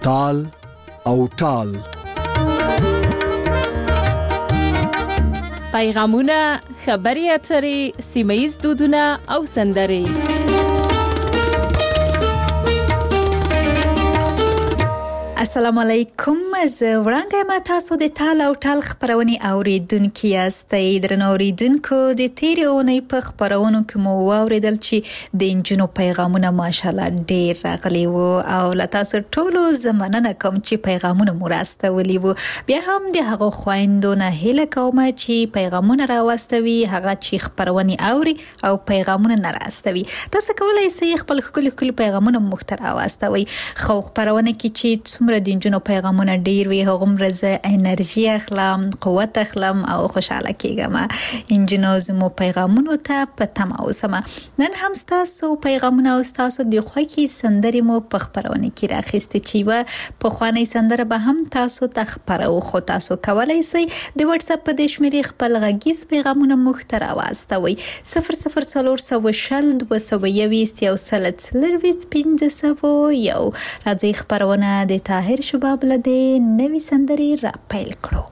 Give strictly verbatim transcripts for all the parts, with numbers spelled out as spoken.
تال او ټال. پیغامونه، خبري اترې، سیمه‌ییز دودونه او سندرې. السلام علیکم. زه وړاندې ما تاسو د تال او ټال خبرونه اوریدونکو یاستئ. درنو اوریدونکو، د تیرې اونۍ په خبرونو کې مو واوریدل چې د انجونو پیغامونه ماشالله ډیر راغلي وو او له تاسو ټولو زمانه کوم چې پیغامونه مو راستولي وو. بیا هم د هغه خويندو نه هیله کوم چې پیغامونه راوستوي، هغه چې خبرونه اوري او پیغامونه نه راستوي. تاسو کولای شئ خپل خپل خپل پیغامونه مختار واستوي. خو خبرونه کې چې څومره د انجونو پیغامونه ډیر وي، هغه مرزه انرژي اخلم، قوت اخلم او خوشاله کیږم. انجونو زمو پیغامونو ته په تمه اوسم. نن هم تاسو پیغامونه او تاسو د خوږی سندرې مو په خبرونه کې راخسته چې و په خوانې سندره به هم تاسو ته خبرو. خو تاسو کولای شئ د واتس اپ په د شمیرې خپل غږیز پیغامونه مختار واستوي. صفر صفر څلور سوه شل دوه سوه یویشت یو سل څلرویشت پنځه سوه یو. راځي خبرونه د طاهر شباب له دې نوې سندرې را پیل کړو.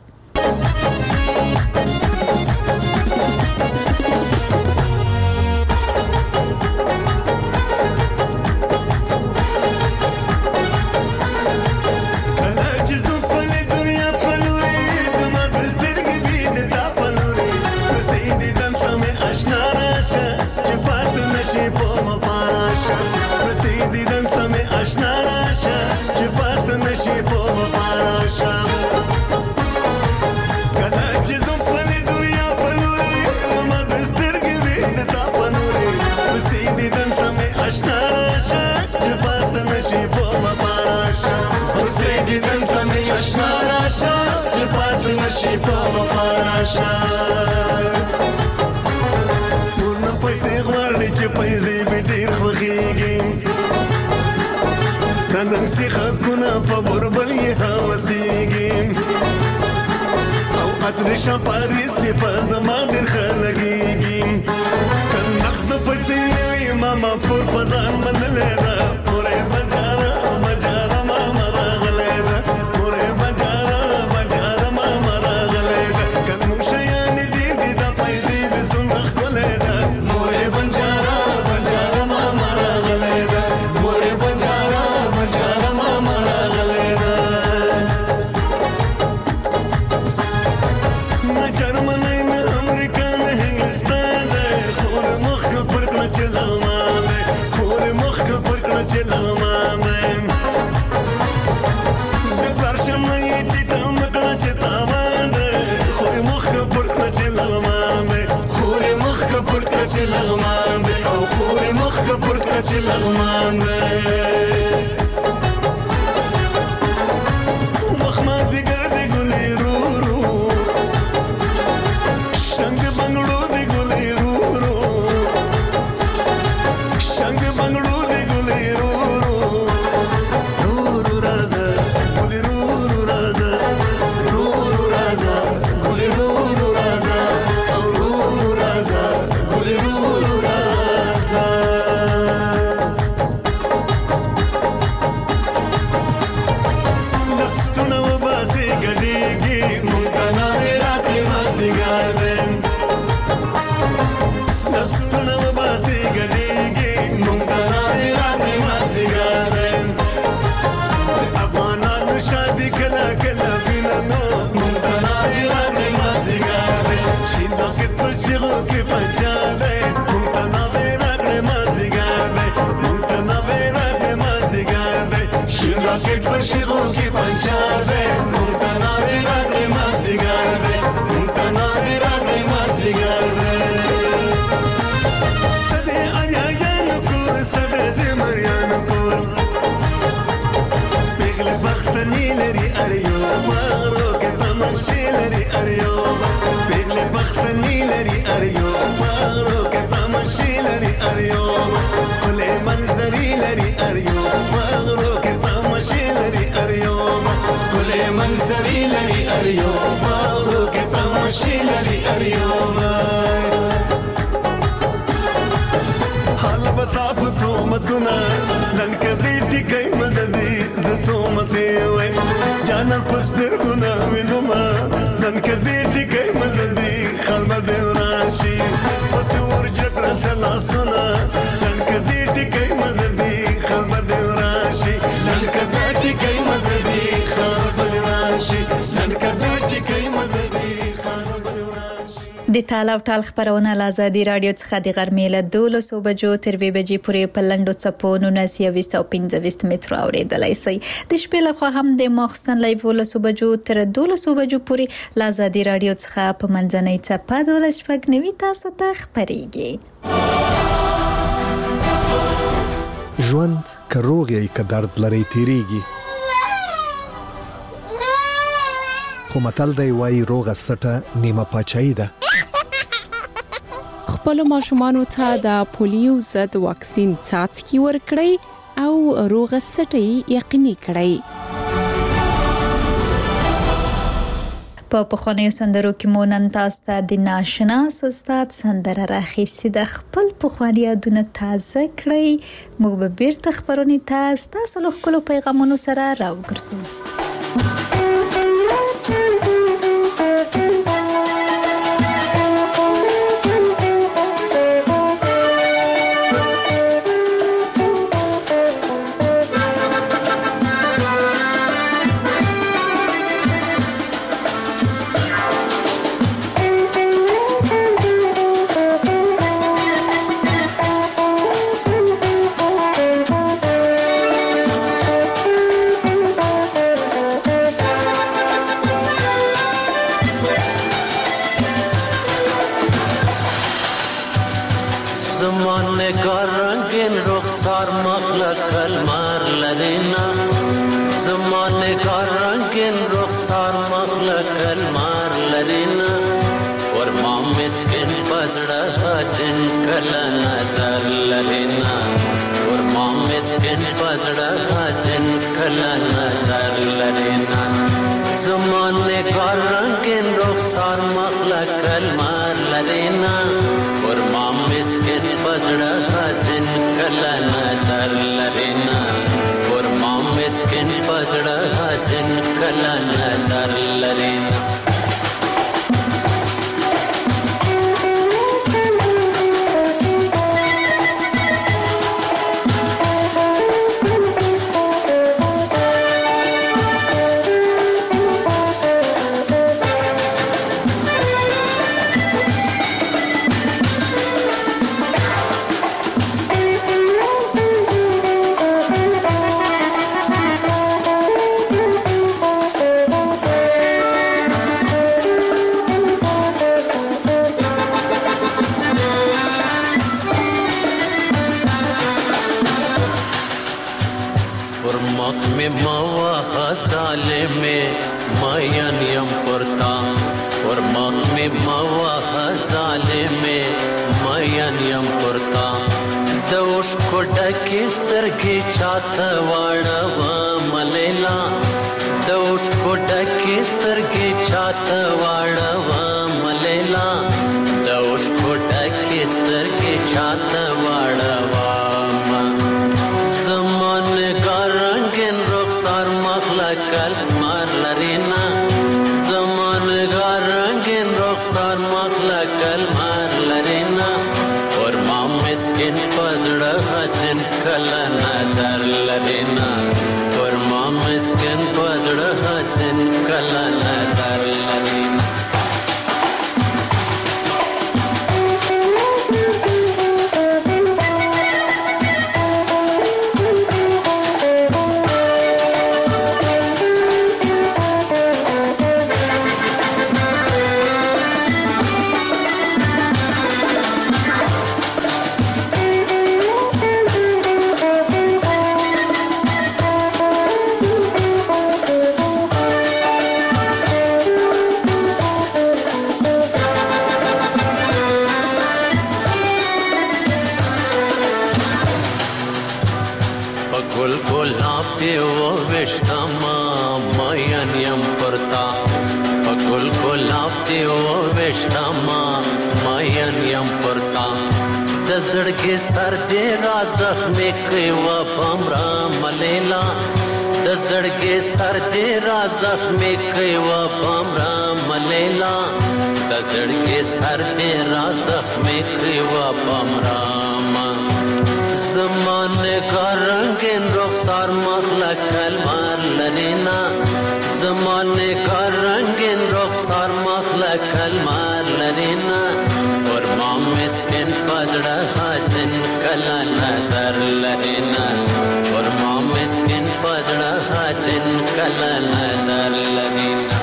ورنه پیسې غواړي چې پیسې به ډېر خوښېږي، د نن سي خلکونه په بربل یې هوسېږي او اتریشه پاریس یې په زما ډېر ښه لګېږي. که نقد پیسې نه وي ماما پور په ځان منلې ده، پورې بجاره بجاره ماما راغلې ده، پورې بجاره بجاره ماما راغلې ده. که موږ شیانې ډېر دي دا پیسې به څومره ښکلې ده، پورې بجاره بجاره ماما راغلې ده، پورې بجاره بجاره ماما راغلې ده. نه جرمنی نه امریکا نه هندوستان ده، خور مخ که پر کړه چې لغمان ده، خور مخ که پر کړه چې لغمان ده. د پلار شمه یې ټیټه مکړه چې تاوان ده، خور مخ که پر کړه چې لغمان ده، خور مخ که پر کړه چې لغمان ده او خور مخ که پر کړه چې لغمان ده. مخ ما دیگر دی ګلې رو رو، شنګ بنګړو دی ګلې رو رو، شنګ بنګړو دی ګلې رو رو. رو رو راځه ګلې رو رو راځه، رو رو راځه ګلې رو رو راځه او رو رو راځه ګلې رو رو راځه. دستونه وباسي ګډېږي مونږ ته ناوې راتې مازدیګر دی، دستونه وباسي ګډېږي مونږ ته ناوې راتې مازدیګر دی. د افغانانو شادي کله کله وینه نو مونږ ته ناوې راتې مازدیګر دی. شین داکت په چغو کې پنجا دی، مونږ ته ناوې راتې مازدیګر دی، مونږ ته ناوې راتې مازدیګر دی. شین داکت په چغو کې پنجا دی، مونږ ته ناوې راتې مازدیګر دی، مونږ ته ناوې راتې مازدیګر دی. سده اریایانو کور، سده زمریانو کور، پیغله بختنی لري اریو مغرو کې تماشې لري اریو، پیغله بختنی لري اریو مغرو کې تماشې لري اریو، کله منظرې لري اریو مغرو کې تماشې لري اریو، کله منظرې لري اریو مغرو کې تماشې لري اریو. حال بتا پتو زحمتونه نن کدي ټکای مددي زتو مته وای جانا پستر ګنا وینما نن کدي ټکای مددي خلم دیوراشي پس ورجت رسلاسونه نن کدي ټکای مددي خلم دیوراشي نن کدي ټکای مددي خلم دیوراشي نن کدي ټکای مددي خلم دیوراشي د تاله او ټال خبرونه له ازادي رادیو څخه د غرمې له دولسو بجو تر دوه بجې پورې په لنډو څپو نولس یویشت او پنځه ویشت مترو اورېدلی شئ. د شپې لخوا هم د ماخوستن له یولسو بجو تر دولسو بجو پورې له ازادي رادیو څخه په منځنۍ څپه دولس شپږ نوي تاسو ته خپرېږي. ژوند که روغ یې که درد لري تیریږي، خو متل دی وایي روغه سټه نیمه پاچاهي ده. خپلو ماشومانو ته د پولیو ضد واکسین څاڅکي ورکړئ او روغه سټه یقیني کړئ. په پخوانیو سندرو کې مو نن تاسو ته د ناشناس استاد سندره راخیستې ده. خپل پخواني یادونه تازه کړئ. موږ به بیرته خپرونې ته ستاسو له ښکلو پیغامونو سره راوګرځو. د زړګي سر دې را زخمي کړی وه بمره ملیلا د زړګي سر دې را زخمي کړی وه بمره ملیلا د زړګي سر دې را زخمي کړی وه بمره زمانه کا رنگین رخسار مخلق کلمار لرینا زمانه کا رنگین رخسار مخلق کلمار لرینا اور ما مسکن پزړه حسن کلا نظر لرینا اور ما مسکن پزړه حسن کلا نظر لرینا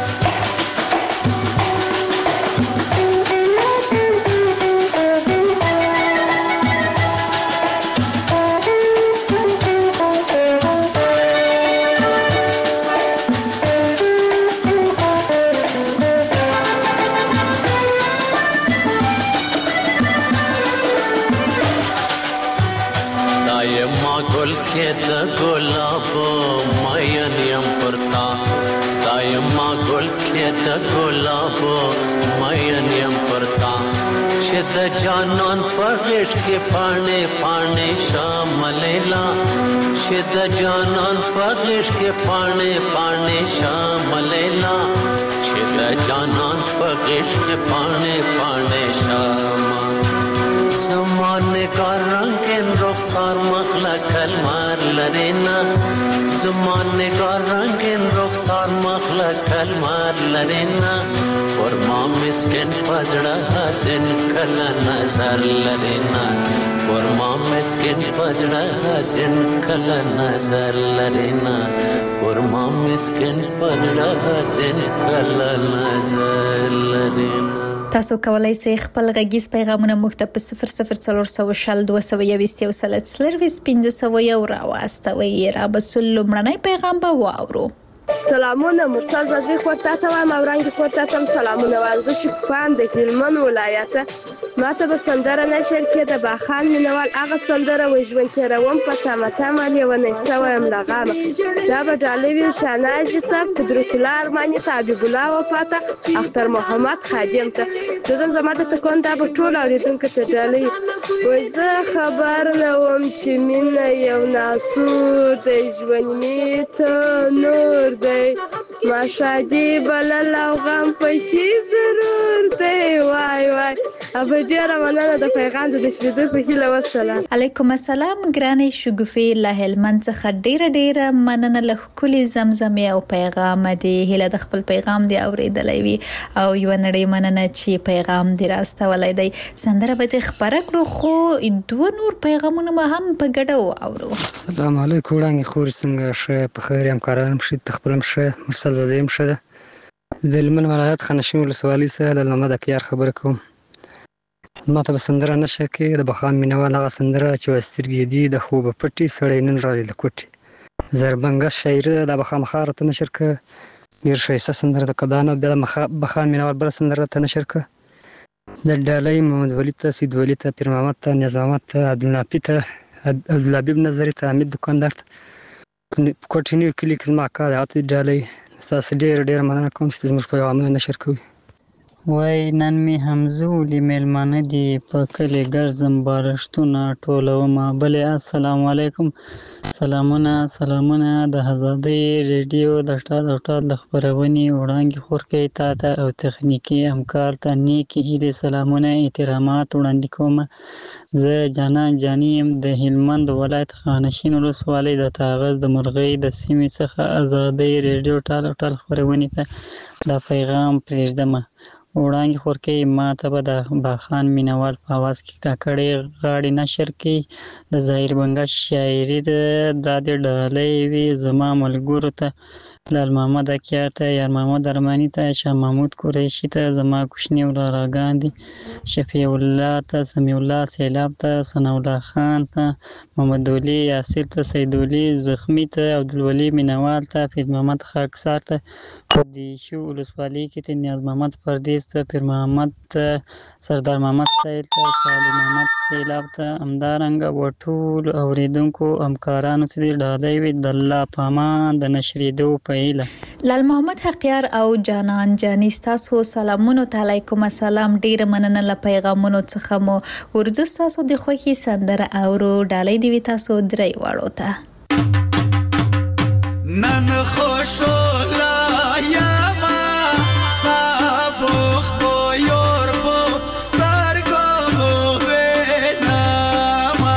د ګلابو مین یم پرتا دایم ما ګل کې د ګلابو مین یم پرتا چې د جانان په غېږ کې پاڼې پاڼې شاملیلا چې د جانان په غېږ کې پاڼې پاڼې شاملیلا چې د جانان په غېږ کې پاڼې پاڼې شاملیلا زمانه کا رنگین رخسار مخلق کلمار لرینا زمانه کا رنگین رخسار مخلق کلمار لرینا اور ما مسکن پزړه حسن کلا نظر لرینا اور ما مسکن پزړه حسن کلا نظر لرینا اور ما مسکن پزړه حسن کلا نظر لرینا تاسو کولای شئ خپل غږیز پیغامونه موږ ته په صفر صفر څلور سوه شل دوه سوه یوویشت یو سل څلرویشت پنځه سوه یو راواستوئ. رابسل لومړنی پیغام به واورو. سلامونه مرسل زازي خورتا ته وایم او رنګ خورتا ته سلامونه وایم. زه شفان د هلمند ولایته ما ته به سندره نشر کې د باخان مینوال هغه سندره وي ژوند تېروم په تمه تمه لیونی سوی یم له غمه دا به ډالۍ وي شانازي ته قدرت الله ارماني ته حبیب الله وفا ته اختر محمد خادم ته زه ځم زما د تکون دا به ټول اورېدونکو ته ډالۍ وایي زه خبر نه وم چې مینه یو ناسور دی ژوند مې ته نور دی ما شادي بلل او غم پکې ضرور دی وای وای ابه ډیره مننه د پیغام د شریدو په هیله وسلام. علیکم السلام ګرانې شګوفې له هلمند څخه ډیره ډیره مننه له ښکلي زمزمې او پیغام دې هیله د خپل پیغام دې اورېدلی وي او یوه نړۍ مننه چې پیغام دې راستولی دی. سندره به دې خپره کړو خو دوه نور پیغامونه به هم په ګډه واورو. السلام علیکم وړانګې خورې څنګه ښه په خیر یم کاران هم ښه ته خپل هم ښه مرسل زاده یم ښه ده د هلمند ولایت خانشین ولسوالۍ څخه له محمد اکیار خبره کوم. ما ته به سندره نشه کې د بخان مینوال هغه سندره چې سترګې دي د خوبه پټي سړی نن راغلی د کوټي زربنګه شاعري ده دا به خامخا راته نشر که ډېر ښایسته سندره ده که دا نه بیا د بخان مینوال بله سندره راته نشر که د ډالۍ محمد ولي ته سید ولي ته پیر محمد ته نیاز محمد ته عبدالنافي ته عبدالحبیب نظري ته حمید دکاندار ته کوټې نوي کلي کې زما اکا دی هغه ته ډالۍ ستاسو ډېره ډېره مننه کوم چې زموږ پیغامونه نشر کوي. وای نن می همزولي میلمانه دي په کلي ګرځم بارشتونه ټولومه بلې السلام علیکم سلامونه سلامونه د آزادۍ ریډیو د ټال او ټال د خپرونې وړاندې خورکۍ تا ته او تخنیکي همکار ته نیکې هیلې سلامونه احترامات وړاندې کومه. زه جانان جاني یم د هلمند ولایت خانشین ولسوالۍ د تاغز د مرغۍ د سیمې څخه آزادۍ ریډیو ټال او ټال خپرونې ته دا پیغام پرېږدمه. وړاندې خورکۍ ما ته به د باخان مینوال په اواز کې کاکړۍ غاړې نشر کوي د ظاهر بنګه شاعري ده دا دې ډالۍ وي زما ملګرو ته لال محمد اکیار ته یار محمد ارماني ته شاه محمود قریشي ته زما کوچني وراراګان دي شفیع الله ته سمیع الله سیلاب ته ثناء الله خان ته محمد ولي یاسر ته سید ولي زخمي ته عبدالولي مینوال ته فیض محمد خاکسار ته دیشو ولسوالۍ کې ته نیاز محمد پردیس ته پیر محمد ته سردار محمد سایل ته صالح محمد سیلاب ته همدارنګه و ټولو اورېدونکو همکارانو ته دې ډالۍ وي د الله په امان د نشرېدو په ویله. لال محمد حقیار او جانان جانی تاسو سلامونه علیکم السلام ډیر مننه ل پیغامونو څخه مو ورزو تاسو د خوخي سندره اورو ډالۍ دی تاسو درې واړو ته نن خوشو لا یما صابخ بو یور بو سترګو وینما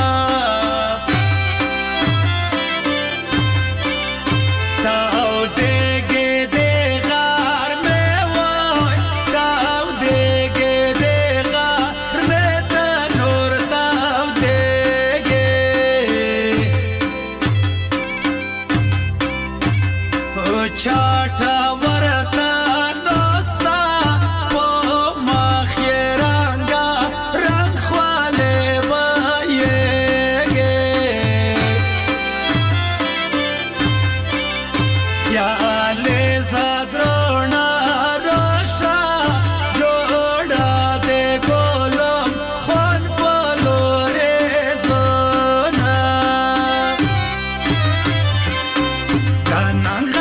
تاو دګې دې غار مې وای تاو دګې دې غار مې ته نور تاو دګې چاټا ورتا نوستا په مخیرانګا رنگ خواله وایږي یا له زادرونا روشا جوړا دې ګولم خون پلورې زونا داننګ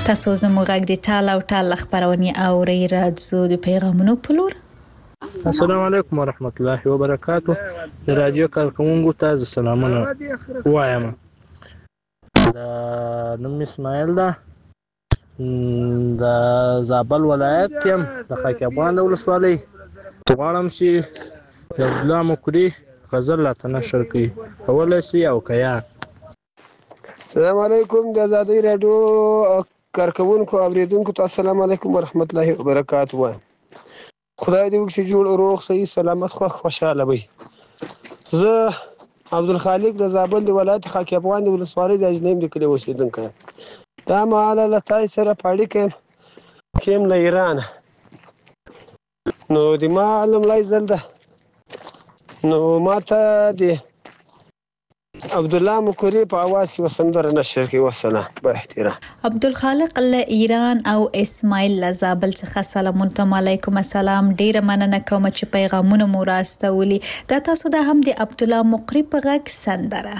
تاسو زموږ غږ د ټال او ټال خبرونه اورئ راځو د پیغامونو په لور. السلام علیکم ورحمت الله وبرکاتو. د رادیو کارکونکو ته سلامونه وایم. دا نوم اسماعیل ده، د زابل ولایت یم، د خاک افغان ولسوالۍ. غواړم چې د عبدالله مقری غزل راته نشر کړي، کولی شي او که یا. السلام علیکم د ازادۍ راډیو کارکونکو اوریدونکو ته السلام علیکم ورحمت الله وبرکاتو وایم. خدای دې وکړي چې جوړ روغ صحیح سلامت خوښ خوشحاله وي. زه عبدالخالق د زابل د ولایت خاک افغان د ولسوالۍ د اجنیم د کلي اوسېدونکی یم. دا مهاله له تاسو سره په اړیکه یم له ایرانه. نو د ما لومړی ځل ده، نو ما ته د عبدالله مقری په اواز کې وسندره نشر کړي. والسلام با احترام. عبدالخالق له ایران او اسماعیل له زابل څخه سلامونه. علیکم السلام. ډیره مننه کوم چې پیغامونه مو راستولي. دا تاسو د هم د عبدالله مقری په غږ سندره.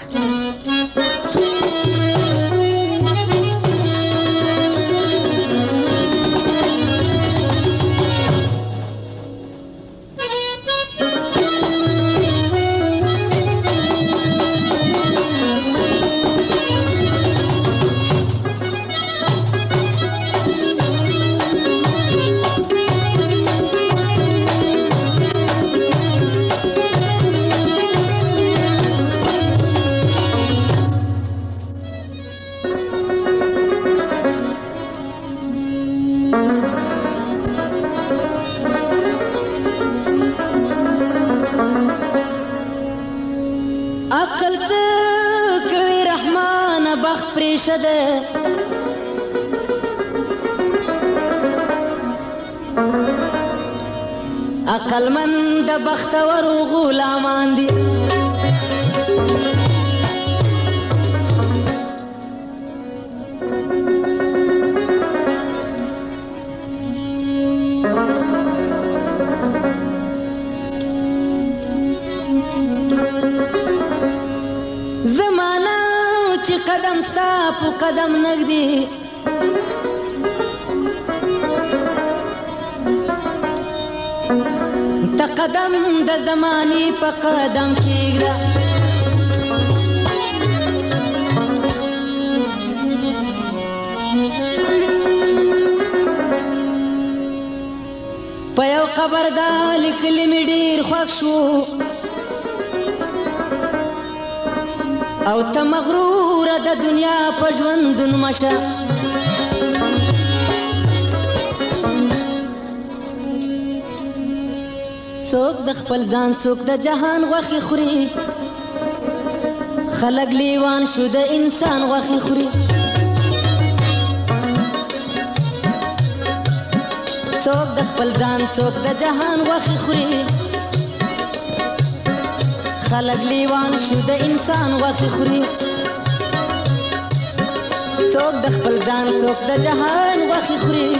عقل من د بختور غلامان دي، زمانہ چې قدم ستا په قدم نږدې، ته قدم د زمانې په قدم کېږده. په یو قبر دا لیکلي مې ډېر خوښ شو، او ته مغروره د دنیا په ژوندون مشه. څوک د خپل ځان څوک د جهان غوښې خوري، خلک لیوان شو د انسان غوښې خوري. څوک د خپل ځان څوک د جهان غوښې خوري، خلک لیوان شو د انسان غوښې خوري. څوک د خپل ځان څوک د جهان غوښې خوري،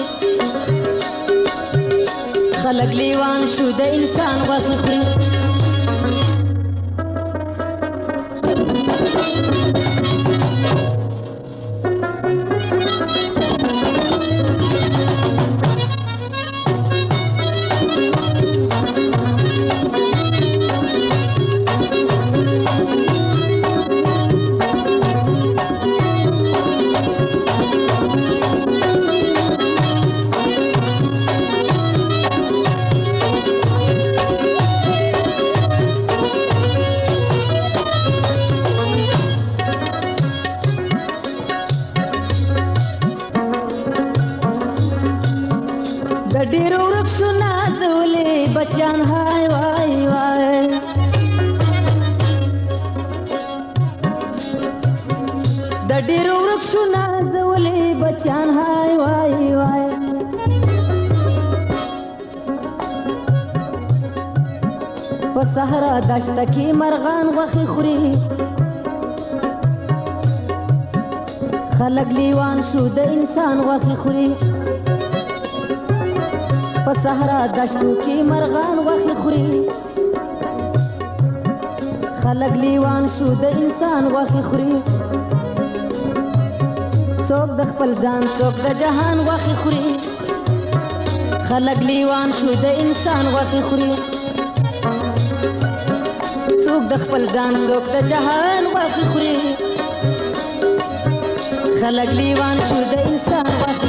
خلق لیوان شو د انسان غوښې خوري. صحرا دشت کې مرغان غوښې خوري، خلک لیوان شو د انسان غوښې خوري. په صحرا دشتو کې مرغان غوښې خوري، خلک لیوان شو د انسان غوښې خوري. څوک د خپل ځان څوک د جهان غوښې خوري خلک لیوان شو د انسان غوښې خوري څوک د خپل ځان څوک د جهان غوښې خوري خلک لیوان شو د انسان غوښې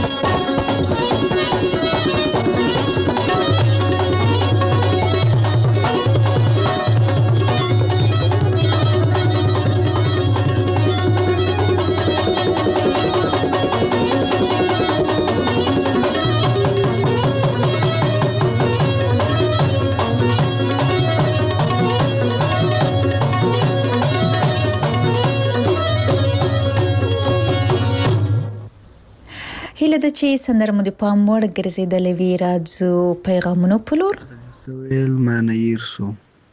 هیله ده چې سندره مو د پام وړ ګرځېدلې وي. راځو پیغامونو په لور. ویل ما نه هېر سو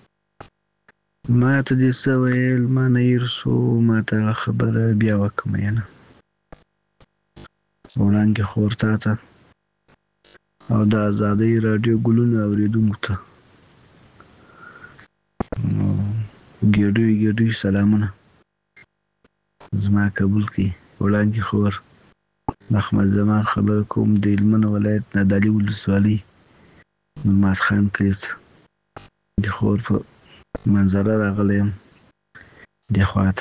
ما ته دې څه ویل ما نه هېر سو ما ته خبره بیا وکړه مینه وړانګې خور تا ته او د ازادۍ راډیو ګلونه اورېدونکو ته ګېډوي ګېډوي سلامونه زما قبول کړي وړانګې خور احمد زمان خبر کوم د هلمند ولایت نادعلي ولسوالۍ نماز خان کلیس د خور په منظره راغلی یم دې خواته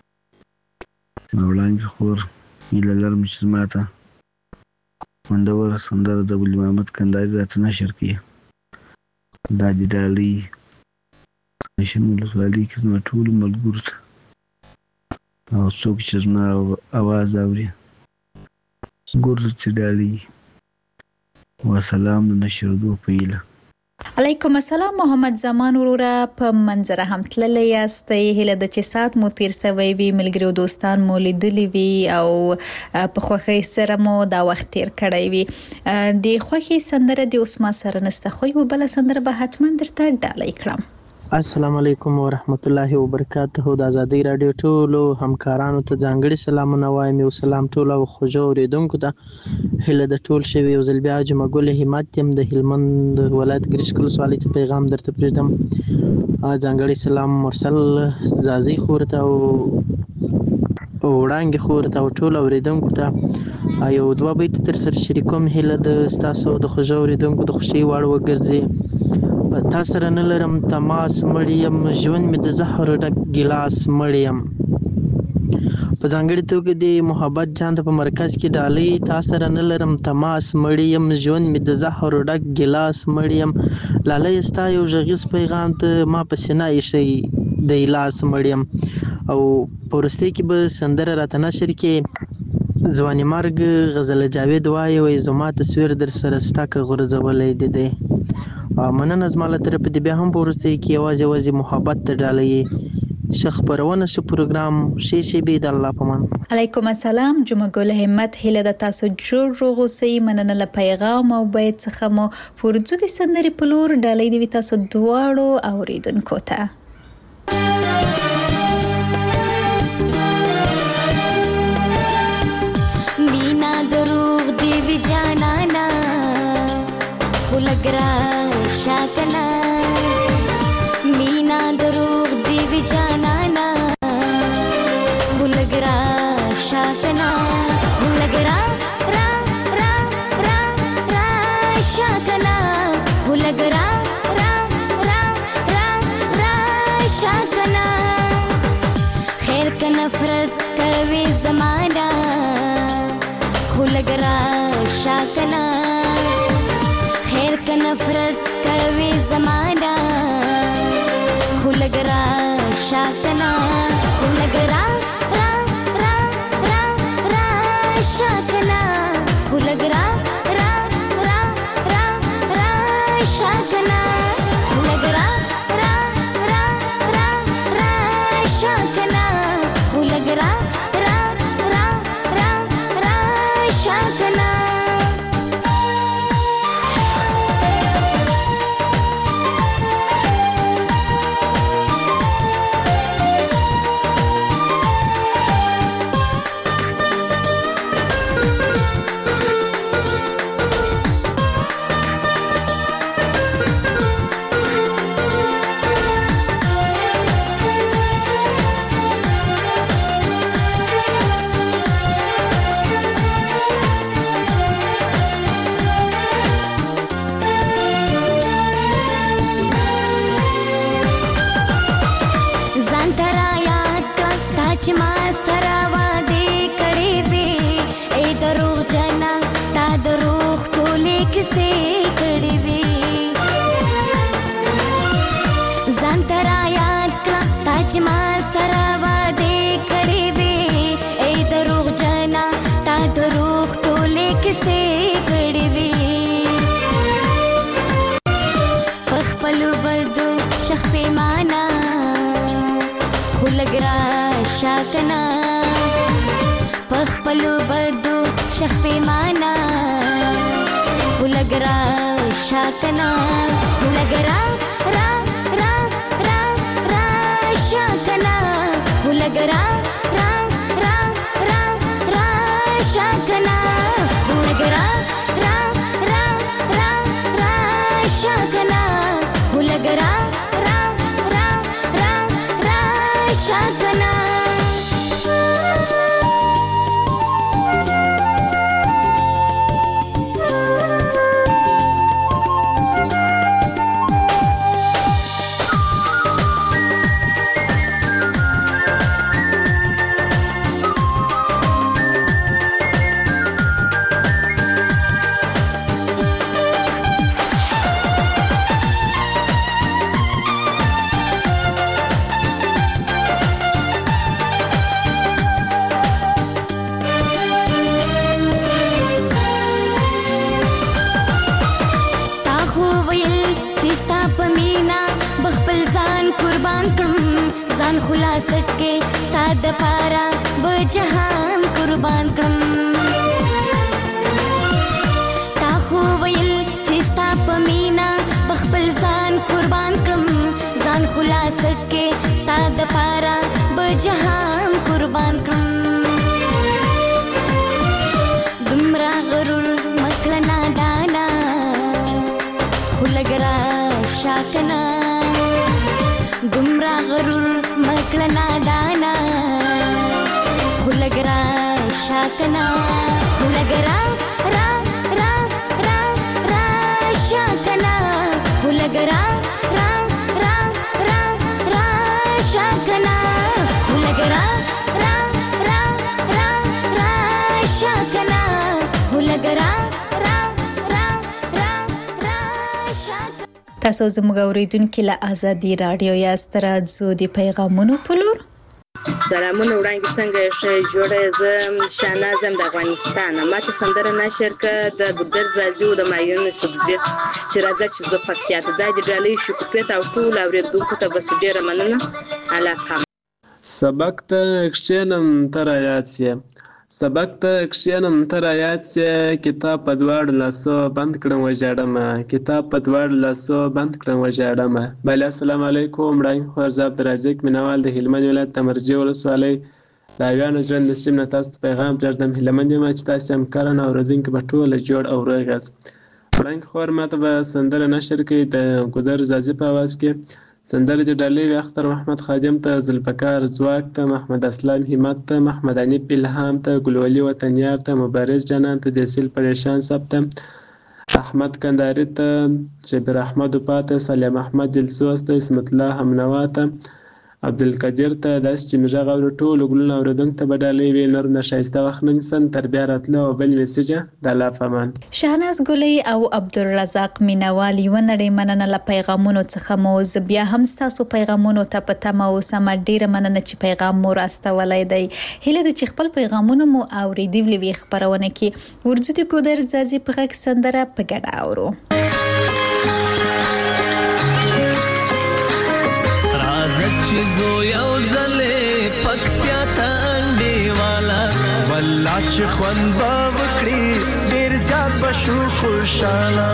وړانګې خور هیله لرم چې زما ته خوندوره سندره د ولي محمد کندهاري راته نشر کړي دا د ډالۍ نشن ولسوالۍ کې زما ټولو ملګرو ته او څوک چې زما اواز اوري ګورو چې ډالۍ وسلام د نشردو په هیله. علیکم السلام محمد زمان وروره په منظره هم تللی یاستئ. هیله ده چې ساعت مو تیر سوی وي ملګري او دوستان مو لیدلی وي او په خوښۍ سره مو دا وخت تیر کړی وي. د خوښۍ سندره د اوس ما سره نسته خو یوه بله سندره به حتما درته ډالۍ کړم. السلام علیکم ورحمت الله وبرکاته. د ازادۍ راډیو ټولو همکارانو ته ځانګړي سلامونه وایم. یو سلام ټولو خوږو اورېدونکو ته. هیله د ټول شوي یو ځل بیا جمعه ګل همت یم د هلمند ولایت ګرشک ولسوالۍ څخه پیغام درته پرېږدم. ځانګړي سلام مرسل زازۍ خور ته او وړانګې خور ته او ټولو اورېدونکو ته یو دوه بیته در سره شریکوم. هیله د ستاسو د خوږو اورېدونکو د خوښۍ وړ وګرځي. تا سره نه لرم تماس مړی یم ژوند مې د زهر ډک ګیلاس مړی یم. په ځانګړې توګه د محبت جان ته په مرکز کې ډالۍ. تا سره نه لرم تماس مړی یم ژوند مې د زهر ډک ګیلاس مړی یم. لالی ستا یو غږیز پیغام ته ما په سینه ایښی د لاس مړی یم. او په وروستۍ کې به سندره راته نشر کې ځواني مرګ غزل جاوید وایي وایي زما تصویر در سره ستا که غورځولی دی دی. مننه زما له طرفه دې بیا هم په وروستۍ کې یوازې یوازې محبت ته ډالۍ ښه خپرونه شو پروګرام ښې شېبې د الله په امان. علیکم السلام جمعه ګل همت. هیله ده تاسو جوړ روغ اوسئ. مننه له پیغام او بیت څخه مو ورځو د سندرې په لور ډالۍ دې وي تاسو دواړو اورېدونکو ته. مینا دروغ دی وی جانانا خو لګ را شاکنا مینا دروغ دی وی جانانا خو لګ را شاکنا خو لګ را را را را را شاکنا خو لګ را را را را را شاکنا خیر کا نفرت کوي زمانہ خو لګ را شاکنا خیر کا نفرت کوي زمانہ خو لګ را شاکنا خو لګ را را را را را شاکنا خو لګ را را را را را شاکنا خو لګ را را را را را شاکنا خو لګ را را را را را شاکنا. سره وعدې کړې وې ای دروغ جنا تا دروغ ټولې کیسې کړې وې ځان ته را یاد کړه تا چې ما سره وعدې کړې وې ای دروغ جنا تا دروغ ټولې کیسې کړې وې په خپلو بدو شخ پیمانه خو لږ راشه کنه په خپلو بدو شخ پیمانه خو لږ راشه کنه خو لږ را را را را راشه کنه خو لږ را را را را راشه کنه خو لږ را را را را راشه کنه خو لږ را را را را راشه کنه ځان خلاص کې ستا دپاره به جهان قربان کړم تا خو ویل چې ستا په مینه به خپل ځان قربان کړم ځان خلاص کې ستا دپاره به جهان قربان کړم دومره غرور مه کړه نادانه خو لږ راشه کنه دومره غرور مکړه نادانه خو لږ راشه کنه خو لږ را را را را راشه کنه خو لږ را را را را راشه کنه خو لږ را را را را راشه کنه خو لږ را را را را راشه تاسو زموږ اوریدونکو له ازادي رادیو یاست راځو د پیغامونو په لور سلامونه وړاندې څنګه ښه جوړه زه شاهناز یم د افغانستان ماته سندره نشر کړه د ګودر زازي او د مایون سبزي چې راځه چې زه پکتیا ته دا د ډالۍ شکوپیت او ټول اوریدونکو ته بس ډیره مننه الله پام سبق ته کښېنم ته رایاد سې سبق ته کښېنم ته رایاد سې کتاب په دواړو لاسو بند کړم وژاړمه کتاب په دواړو لاسو بند کړم وژاړمه بله السلام علیکم وړاندې خو زه عبدالرزاق مینوال د هلمند ولایت د مرجې ولسوالۍ د اویانو ژوند نصیب نه تاسو ته پیغام پرېږدم هیله مند یم چې تاسې همکاران او اورېدونکي به ټوله جوړ او روغ یاست وړاندې خور ماته به سندره نشر کوي د ګودر زازي په اواز کې سندره د ډالۍ وي اختر محمد خادم ته ذوالفقار ځواک ته محمد اسلام همت ته محمد انیب الهام ته ګلولي وطنیار ته مبارز جانان ته دیسیل پریشان صاحب ته احمد کنداري ته جبر احمد وپا ته سلیم احمد دلسوز ته اسمت الله همنوا ته عبدالقدیر ته داسې چې مې غږ اوري ټولو ګلونه اورېدونکو ته به ډالۍ وي نور نه ښایسته وخت نه نیسن تر بیا راتلو او بل میسیجه د الله په امان شهناز ګلۍ او عبدالرزاق مینوال یوه نړۍ مننه له پیغامونو څخه مو زه بیا هم ستاسو پیغامونو ته په تمه اوسم ډیره مننه چې پیغام مو راستولی دی هیله ده چې خپل پیغامونه مو اورېدلي وي خپرونه کې ورځو د ګودر زازي په غږ سندره په ګډه اورو زو یو زله پکتیا ته انډیوالا والله چې خوان با وکړي ډیر زیات بشو خوشاله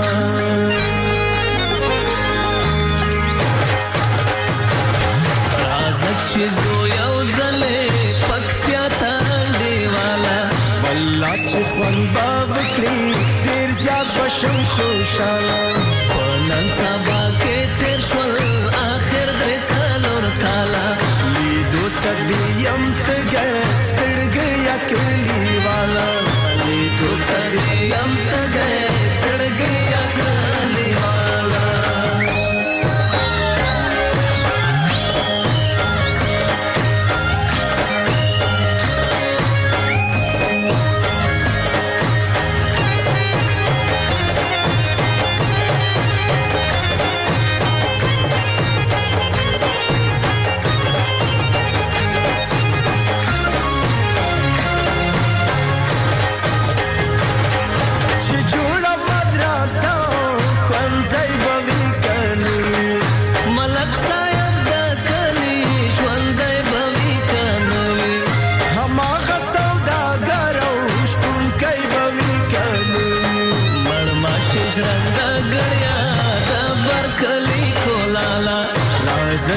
راځه چې زو یو زله پکتیا ته انډیوالا والله چې خوان با وکړي ډیر زیات بشو خوشاله پنن سبا کې تیر شول اخر درې کالا لیدو تدیم تگه سڑگه یا کلی والا لیدو تدیم تگه سڑگه یا کلی والا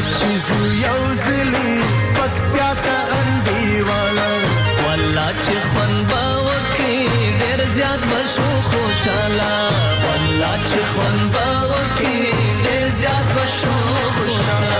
چې زو یو ځلې پکتیا ته انډیواله والله چې خوند به وکړي ډېر زیات به شو خوشحاله والله چې خوند به وکړي ډېر زیات به شو خوشحاله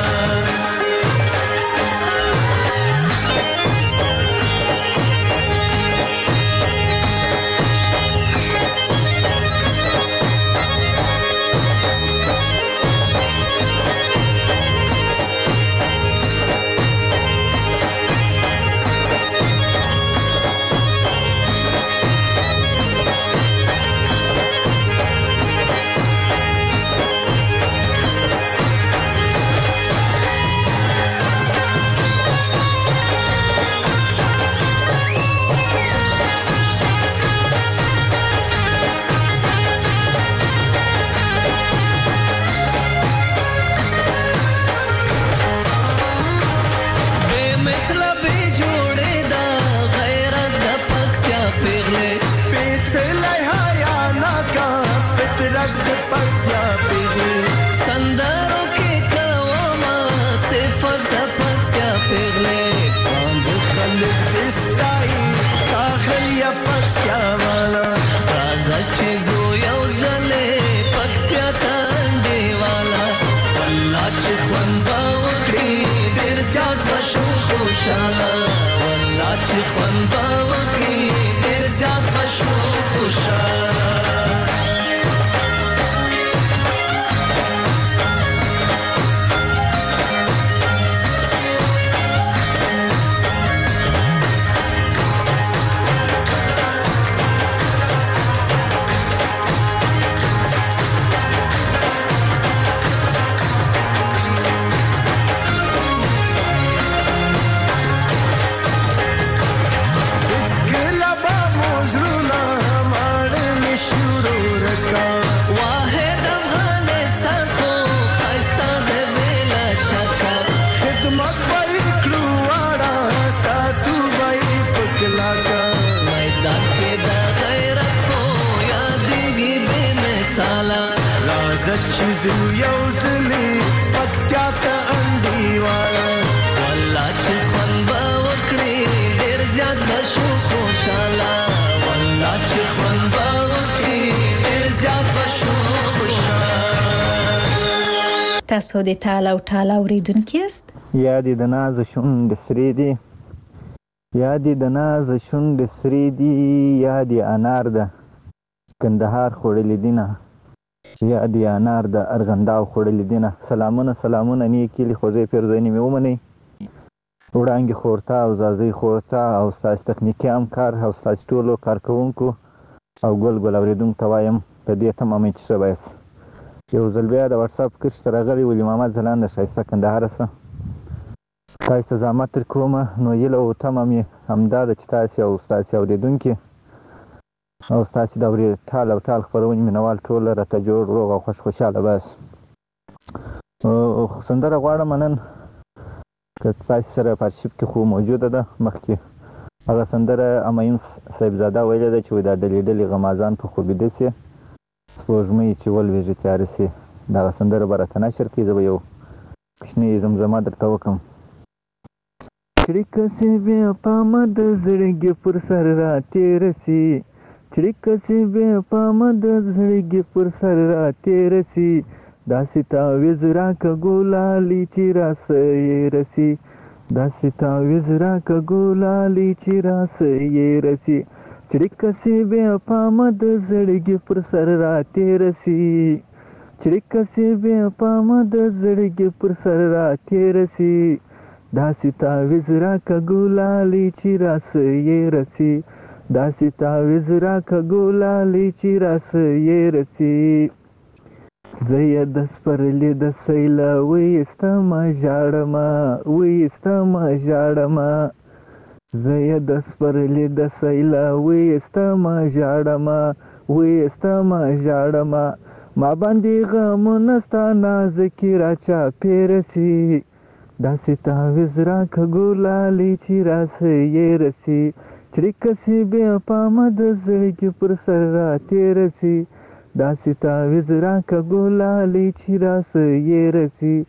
تاسو د تال او ټال اوریدونکي یاست؟ یادې د ناز شونډې سرې دي یادې د ناز شونډې سرې دي یادې انار ده کندهار خوړلې دینه یادې انار د ارغنداو خوړلې دینه. سلامونه سلامونه نیکې لې خوږې پیرزوینې مې ومنئ. وړانګې خورتا او زازۍ خورتا او ستاسو تخنیکي همکار او ستاسو ټولو کارکوونکو او ګل ګل اوریدونکو ته وایم په دې تمه مې چې ښه به یاست. یو ځل بیا د واتساپ کش ته راغلی ولي محمد ځلانده ښایسته کندهاره څه تاسو ته زحمت در کومه نو هیله او تمه مې همدا ده چې تاسې او ستاسې اورېدونکي او ستاسې د اورې ټال او ټال خپرونې مینوال ټول راته جوړ روغ او خوش خوشحاله بس. سندره غواړم نن که ستاسې سره په ارشیف کې خو موجوده ده. مخکې هغه سندره امین صاحبزاده ویلې ده چې دا ډلې ډلې غمازان په خوب ویده سي سپوږمۍ چې ولویږي تیاره سي. دغه سندره به راته نشر کړي. زه به یو کوچنۍ زمزمه درته وکړم. چړیکه سي بیا پامه د زړګي پر سر را تېره سي چړیکه سي بیا پامه د زړګي پر سر را تېره سي داسې تعویض راکه ګلالي چې راسه یې رسي داسې تعویض راکه ګلالي چې راسه یې رسي چړیکه سي بیا پامه د زړګي پر سر را تېره سي چړیکه سي بیا پامه د زړګي پر سر را تېره سي داسې تعویض راکه ګلالي چې راسه یې رسي داسې تعویض راکه ګلالي چې راسه یې رسي زه یې د سپرلي د سیله ویستمه ژاړمه ویستمه ژاړمه زه یې د سپرلي د سیله ویستمه ژاړمه ویستمه ژاړمه ما باندې غمونه ستا نازکې را چاپېره سي داسې تعویض راکه ګلالي چې راسه یې رسي چړیکه سي بیا پامه د زړګي پر سر را تېره سي داسې تعویض راکه ګلالي چې راسه یې رسي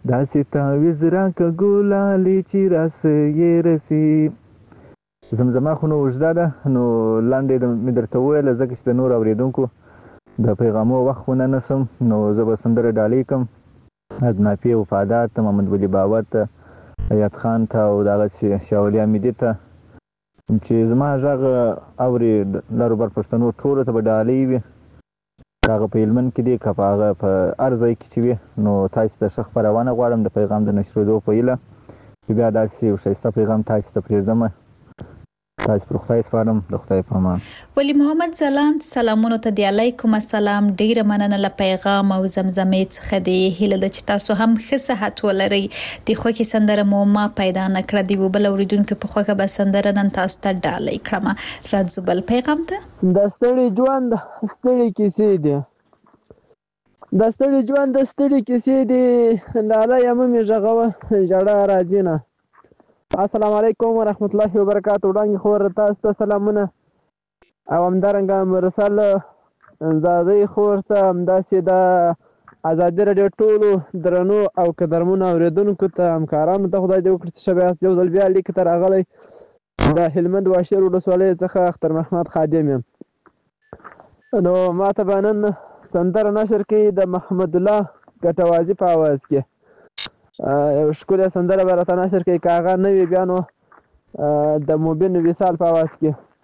داسې تعویز راکه ګلالې چې راسه یې رسي. زمزمه خو نو اوږده ده نو لاندې مې درته وویله ځکه چې د نور اورېدونکو د پیغامو وخت ونه نسم نو زه به سندره ډالۍ کړم از نافیې وفادار ته محمد ولی بابر ته ایاد خان ته او دغسې شاولي حمیدي ته چې زما غږ اوري لروبر پښتنو ټولو ته به ډالۍ وي که هغه په هلمند کې دی که په هغه په هر ځای کې چې وي نو تاسو ته ښه خپرونه غواړم د پیغام د نشرېدو په هیله چې بیا داسې یو ښایسته پیغام تاسو ته پرېږدم. تاسو پر خدای سپارم د خدای په امان. ولی محمد ځلاند سلامونو ته دی علیکم السلام. ډیره مننه له پیغام او زمزمې څخه دی. هیله ده چې تاسو هم ښه صحت ولرئ. د خوښې سندره مو ما پیدا نه کړه د یو بل اورېدونکي په خوښه به سندره نن تاسو ته ډالۍ کړم. راځو بل پیغام ته. د ستړي ژوند ستړي کیسې دي د ستړي ژوند د ستړي کیسې دي لاله یم مې غږوه ژړا راځي نه. السلام علیکم ورحمت الله وبرکاتو. وړاندې خور تاسو ته سلامونه او همدارنګه مرسل زادۍ خور ته همداسې د ازادي راډیو ټولو درنو او قدرمنو اورېدونکو ته همکارانو ته خدای دې وکړي چې ښه یاست. یو ځل بیا لیک ته راغلی د هلمند واشیر ولسوالۍ څخه اختر محمد خادم یم. نو ما ته به نن سندره نشر کړي د محمد الله ګټوازي په اواز کې یو ښکلی سندره به راته نشر کړي که هغه نه وي بیا نو د مبین وصال په اواز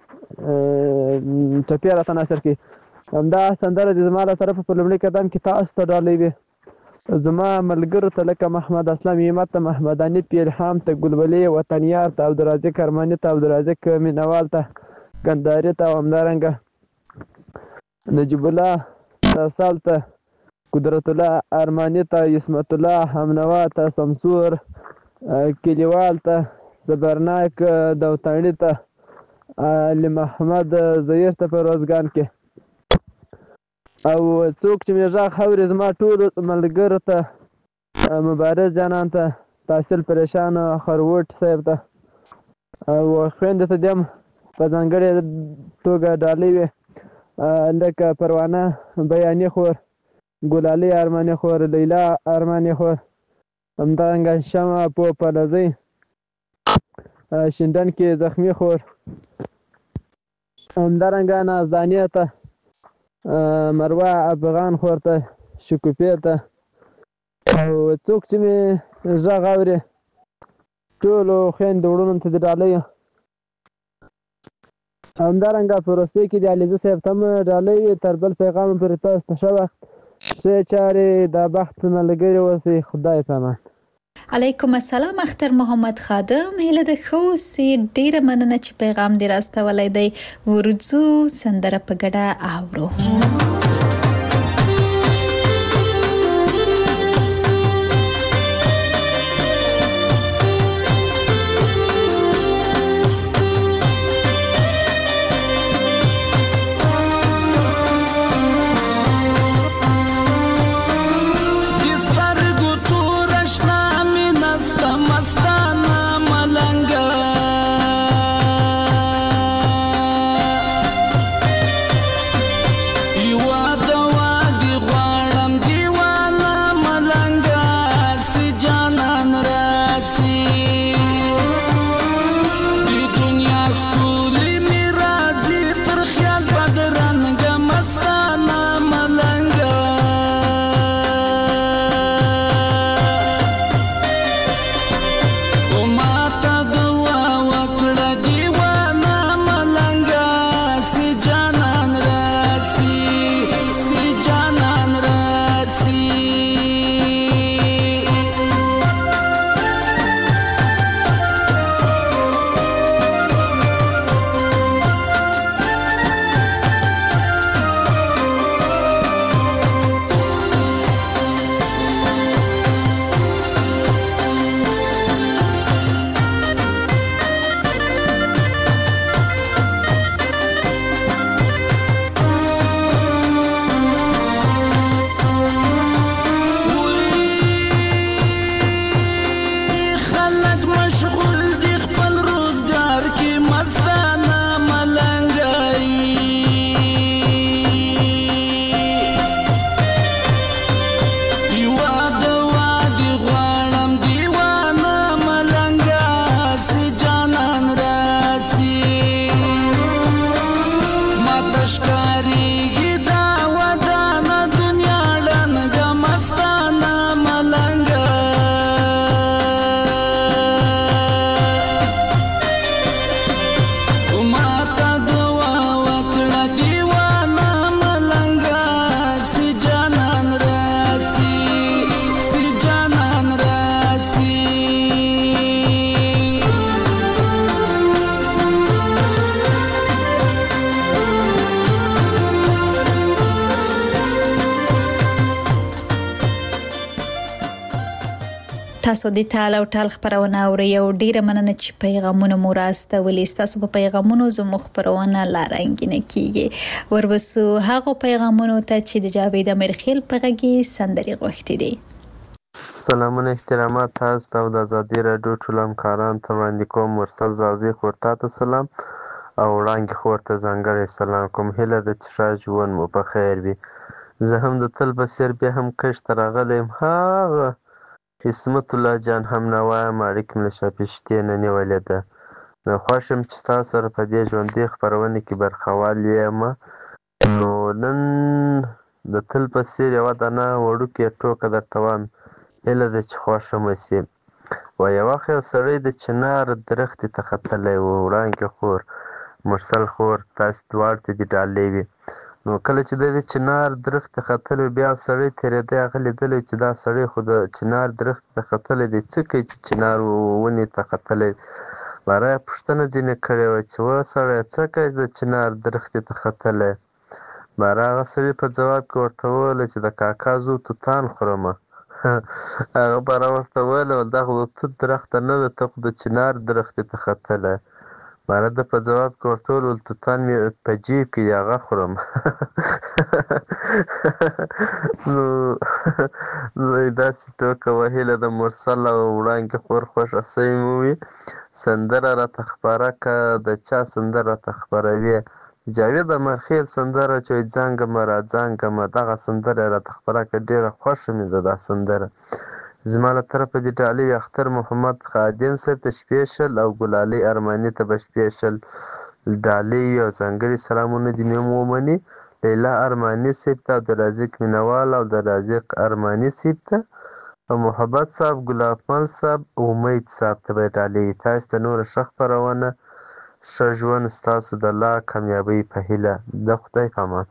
کې ټپې راته نشر کړي. همدا سندره د زما له طرفه په لومړي قدم کې تاسو ته ډالۍ وي. زما ملګرو ته لکه محمد اسلام همت ته محمد انیب الهام ته ګلبلې وطنیار ته عبدالرازق ارماني ته عبدالرازق مینوال ته ګنداري ته او همدارنګه نجیب الله ساسال ته قدرت الله ارماني ته عصمت الله همنوا ته سمسور کلیوال ته زبرناک دوتاڼي ته علي محمد ظهیر ته په روزګان کې او څوک چې مې غږ اوري زما ټولو ملګرو ته مبارز جانان ته تحصیل پریشان خروټ صاحب ته او خویندې ته دې هم په ځانګړې توګه ډالۍ وي لکه پروانه بیاني خور ګلالي ارماني خور لیلا ارماني خور همدارنګه شمع پوپلزۍ شینډن کې زخمي خور همدارنګه نازدانیه ته مروه افغان خور ته شکوفې ته او څوک چې مې غږ اوري ټولو خویندو وروڼو ته د ډالۍ همدارنګه په وروستۍ کې د علیزه صاحب ته هم ډالۍ تر بل پیغام پورې تاسو ته ښه وخت ښې چارې د بخت ملګري اوسئ. خدای په امان. علیکم السلام اختر محمد خادم. هیله ده ښه اوسې. ډیره مننه چې پیغام دې راستولی دی. ورځو سندره په ګډه اورو. You تاسو د ټال او ټال خبرونه اورئ او ډیره مننه چې پیغامونه مو راستولي. ستاسو په پیغامونو زموږ خبرونه لا رنګینه کیږي. وربسو هغه پیغامونو ته چې د جاوید امیرخیل په غږی سندري غوښتي دي. سلامونه احترامات تاسو ته د آزادي راډیو ټول همکاران ته وړاندې کوم. مرسل زازي خورتا ته سلام او وړاندې خور ته ځانګړی سلام کوم. هیله ده چې ښه ژوند مو په خیر وي. زه هم د تل په څېر بیا هم کښت ته راغلی یم. هغه عصمت الله جان هم نه وایم، اړیکې مې له شاپېشتې نه نیولې ده. نو خوښ یم چې ستا سره په دې ژوندۍ خپرونې کې برخوال یم. نو نن د تل په څېر یوه دانه وړوکې ټوکه درته وایم، هیله ده چې خوښه مو شي. وایه وخت یو سړی د چنار درختې ته ختلی و. وړانګې خور، مرسل خور، تاسې دواړو ته دې ډالۍ وي. نو کله چې دی د چنار درخت ته ختلی و، بیا سړی تېرېده، هغه لیدلی چې دا سړی خو د چنار درخت ته ختلی دی، څه کوي چې چنار ونې ته ختلی. باره یې پوښتنه ځینې کړې وه چې وا سړیه څه کوې د چنار درختې ته ختلی. باره هغه سړي په ځواب کې ورته وویله چې د کاکا زو توتان خورمه. هغه باره ورته ویله دا خو د توت درخته نه ده، ته خو د چنار درختې ته ختلی. باره ده په ځواب کې ورته وویل توتان مې په جیب کې دی، هغه خورم. نو داسې ټوکه وه. هیله د مرسل او وړانګې خور خوښه سوې مو وي. سندره راته خپاره که، د چا سندره راته خپروي؟ جاوید امیرخیل سندره چې وایي ځانګمه را ځانګمه، دغه سندره یې راته خپره کړه. ډېره خوښه مې ده دا سندره. زما له طرفه دې ډالۍ وي اختر محمد خادم صاحب ته سپیشل او ګلالۍ ارماني ته به سپیشل ډالۍ وي او ځانګړي سلامونه دې مې ومني. لیلا ارماني صاحب ته او د رازق مینوال او د رازق ارماني صاحب ته او محبت صاحب، ګلاب مل صاحب، امید صاحب ته به یې ډالۍ وي. تاسو ته نوره ښه خپرونه، ښه ژوند ستاسو د لا کامیابۍ په هیله. د خدای په امان.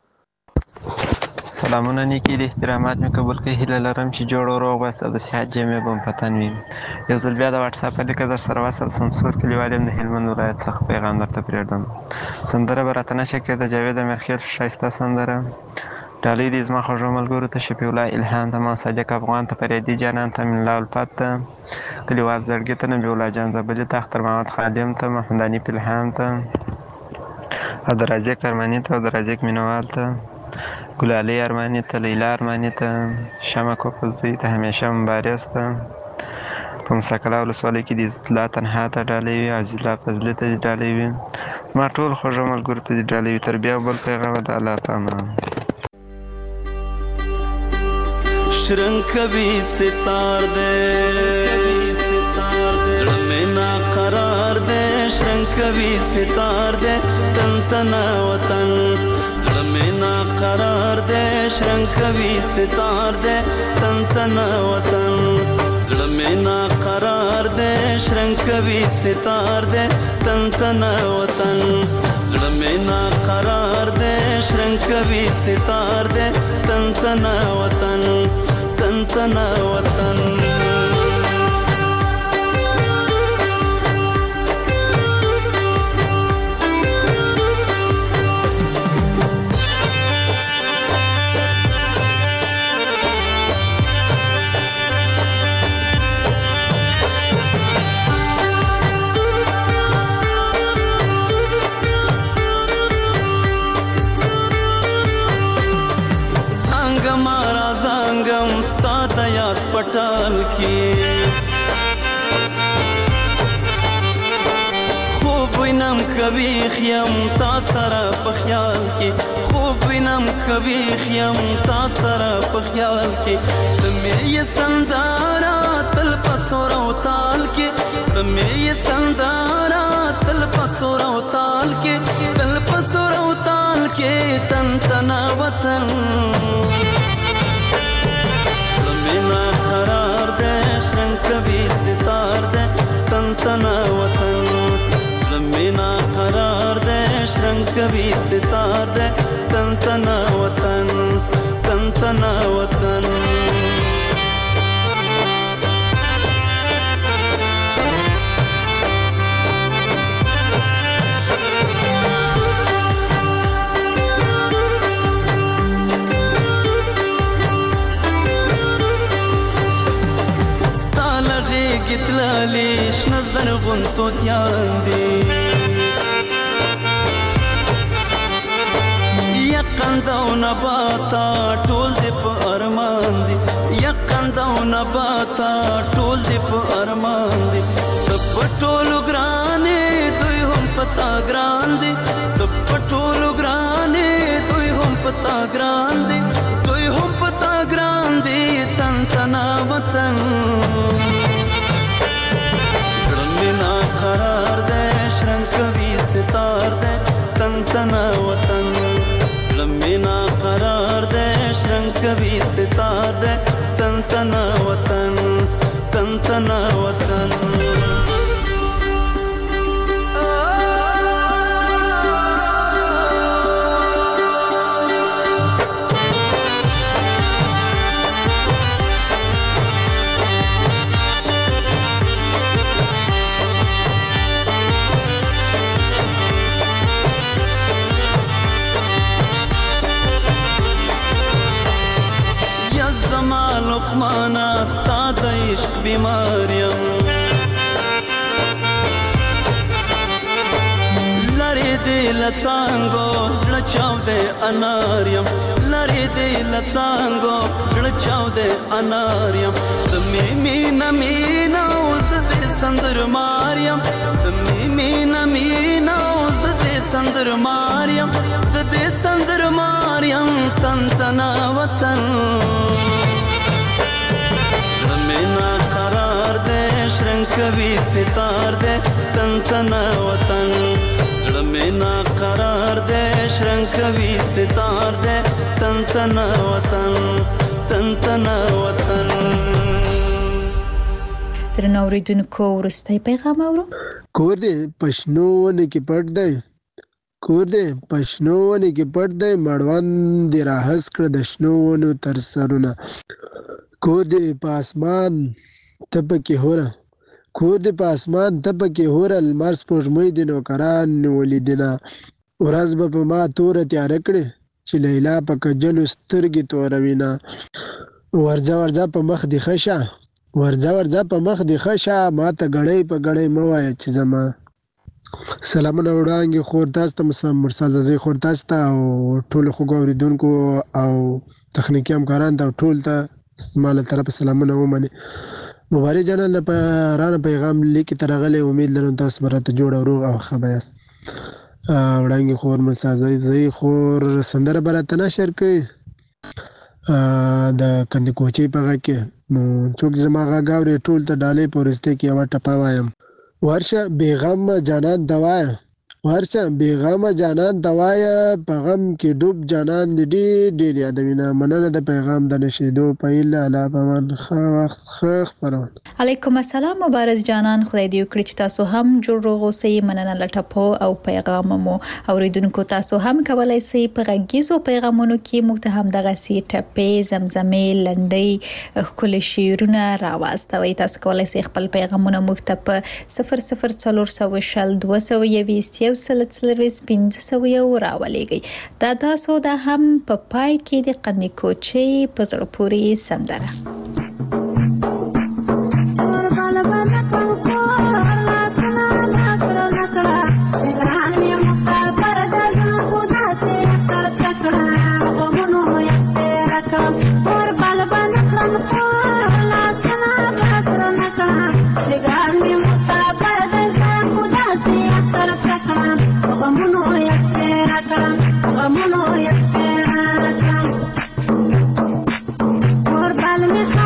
سلامونه نیکي دي، احترامات مې قبول کړئ. هیله لرم چې جوړ او روغ بس او د صحت جامې به مو په تن وي. یو ځل بیا د واټساپ اړیکه در سره وصل سم. سور کلیوال یم د هلمند ولایت څخه پیغام درته پرېږدم. سندره به راته نشه کړې د جاوید امیرخیل ښایسته سندره. ډالۍ دې زما خوږو ملګرو ته، شفیع الله الهام ته، ما صادق افغان ته، فریدي جانان ته، امین الله الفت ته، کلیوال زړګي ته، نبي الله جان زبلي ته، اختر محمد خادم ته، محمد انیف الهام ته او د رازق ارماني ته او د رازق مینوال ته، ګلالۍ ارماني ته، لیلا ارماني ته، شمع کوپلزۍ ته، همیشه مبارز ته، په مساکله ولسوالۍ کې د عزت الله تنها ته ډالۍ وي، عزیز الله فضلي ته دې ډالۍ وي. زما ټول خوږو ملګرو ته دې ډالۍ وي. تر بیا بل پیغامه د الله په امان. شرنگ کبھی ستار دے زړه مې نا قرار دے، شرنگ کبھی ستار دے تن تنا وطن. زړه مې نا قرار دے، شرنگ کبھی ستار دے تن تنا وطن. زړه مې نا قرار دے، شرنگ کبھی ستار دے تن تنا وطن. زړه مې نا قرار دے، شرنگ کبھی ستار دے تن تنا وطن، تن تنا وطن. پټال کې خوب وینم کبھی خیم تا سره په خیال کې، خوب وینم کبھی خیم تا سره په خیال کې. د مې سندارا تل پسور او تال کې، د مې سندارا تل پسور او تال کې، تل پسور او تال کې تن تنا وطن. قرار دے شرنگ کبھی ستار دے تن تنا وطن. زمینا قرار دے شرنگ کبھی ستار دے تن تنا وطن، تن تنا وطن. کرلی شنه زرغون توتیان دی یقند او نباتا ټول دی په ارمان دی یقند او نباتا ټول دی په ارمان دی د پټولو ګرانې دوی هم پتا ګران دی د پټولو ګرانې دوی هم پتا ګران دی دوی هم پتا ګران دی تن تنا وطن زړه مې ناقرار دی شرنګ کوي ستار دی تن تنا وطن زړه مې ناقرار دی شرنګ کوي ستار دی تن تنا وطن تن تنا وطن لقمانا ستا د عشق بیماریم لرې دې له څانګو زړه چاودی اناریم لرې دې له څانګو زړه چاودی اناریم د مې مینه مینه او زه دې سندرمار یم د مې مینه مینه او زه دې سندرمار یم زه دې سندرمار یم تن تنا وطن مینا قرار دے شرنگ کوي ستار دے تن تنا وطن زړه مینا قرار دے شرنگ کوي ستار دے تن تنا وطن تن تنا وطن درنو اوریدونکو وروستی پیغام اورو کور دې پښنو ونه کې پټ دی کور دې پښنو ونه کې پټ دی مړوند دې راهس کړ د شنو ونو تر سرونه کور دې په اسمان ته پکې هوره کور دې په اسمان ته پکې هوره لمر سپوږمۍ دې نوکران نیولي دینه ورځ به په ما توره تیاره کړې چې لیلا په کجلو سترګې توروینه ورځه ورځه په مخ دې ښه شه ورځه ورځه په مخ دې ښه شه ما ته ګړۍ په ګړۍ مه وایه چې زما سلامونه وړاندې خور تاسو ته مرسل زوی خور تاسو ته او ټولو خوږو اورېدونکو او تخنیکي همکارانو ته او ټول ته ما له طرفه سلامونه ومني مبارک جانان د رانه پیغام لیکي ته راغلی امید لرم تاسو به راته جوړ او روغ او ښه به یاست وړاندې خور مرسل زوی خور سندره به راته نشر کوي د کندې کوچۍ په غږ کې نو څوک زما غږ اوري ټول ته ډالۍ په وروستۍ کې یوه ټپه وایم ورشه بېغمه جانان ته وایه ورشه بېغمه جانان ته وایه په غم کې ډوب جانان دې ډېر ډېر یادوینه مننه د پیغام د نشیدو په هیله الله پامان ښه وخت ښه خپرونه علیکم السلام مبارز جانان خدای دې وکړي چې تاسو هم جوړ روغ اوسئ مننه له ټپو او پیغام مو اوریدونکو تاسو هم کولی شئ په غږیزو پیغامونو کې موږ ته همدغسې ټپې زمزمې لنډۍ ښکلي شعرونه راواستوئ تاسو کولی شئ خپل پیغامونه موږ ته په صفر صفر څلور سوه شل دوه سوه یویشت یو سل څلرویشت پنځه سوه یو راولېږئ دا تاسو دا هم په پای کې د قندې کوچۍ په زړه پورې سندره غمونو یې سپېره کړم اور بل مې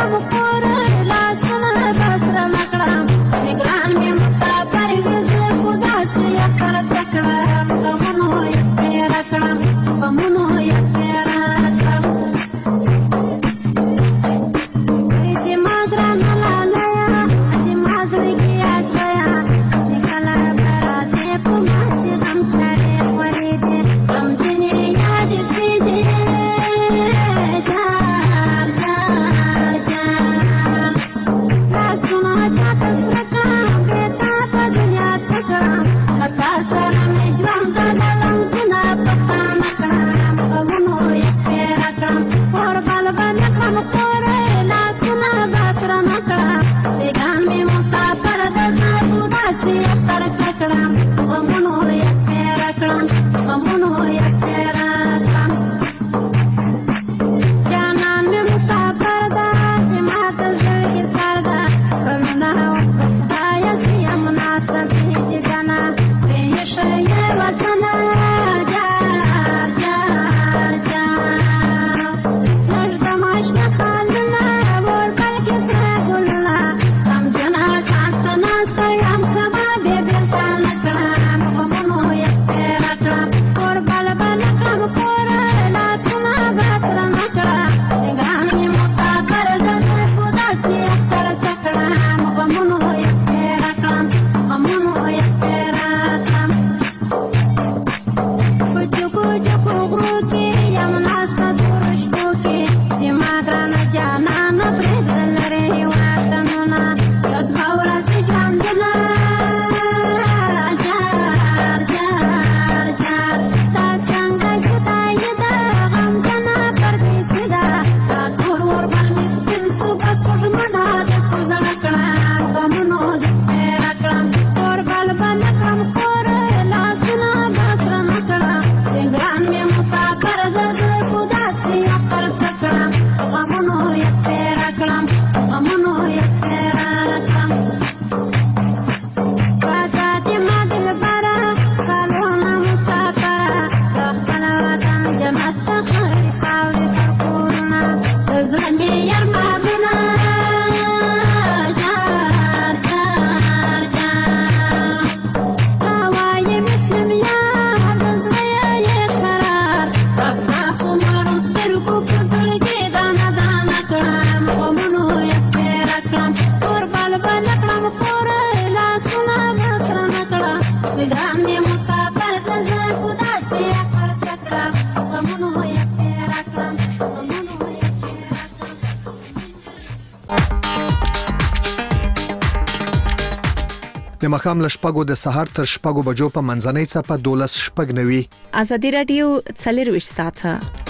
د مخام له شپږو د سهار تر شپږو بجو په منځنۍ څپه دولس شپږ نوي. ازادي راډیو څلرویشت ساعته